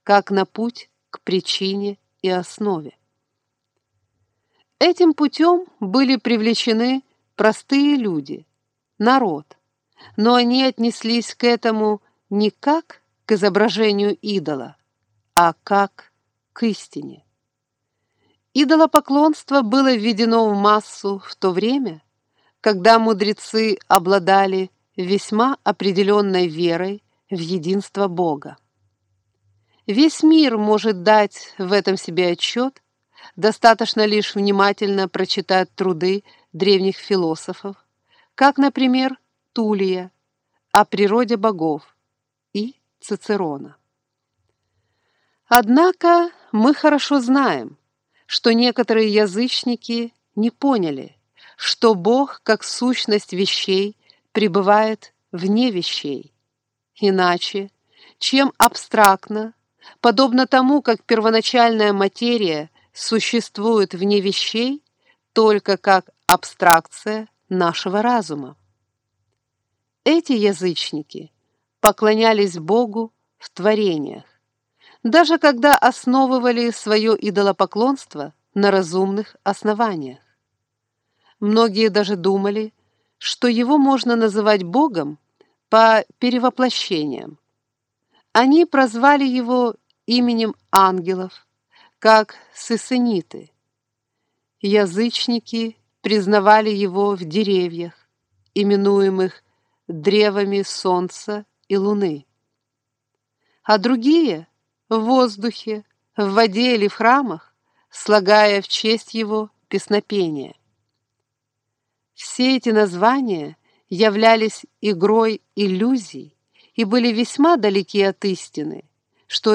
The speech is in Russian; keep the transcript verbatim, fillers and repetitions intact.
как на путь к причине и основе. Этим путем были привлечены простые люди, народ, но они отнеслись к этому не как к изображению идола, а как к истине. Идолопоклонство было введено в массу в то время, когда мудрецы обладали весьма определенной верой в единство Бога. Весь мир может дать в этом себе отчет, достаточно лишь внимательно прочитать труды древних философов, как, например, Тулия о природе богов и Цицерона. Однако мы хорошо знаем, что некоторые язычники не поняли, что Бог, как сущность вещей, пребывает вне вещей. Иначе, чем абстрактно, подобно тому, как первоначальная материя существует вне вещей, только как абстракция нашего разума. Эти язычники поклонялись Богу в творениях, даже когда основывали свое идолопоклонство на разумных основаниях. Многие даже думали, что его можно называть Богом по перевоплощениям. Они прозвали его именем ангелов, как сессениты. Язычники признавали его в деревьях, именуемых древами солнца и луны, а другие — в воздухе, в воде или в храмах, слагая в честь его песнопения. Все эти названия являлись игрой иллюзий и были весьма далеки от истины, что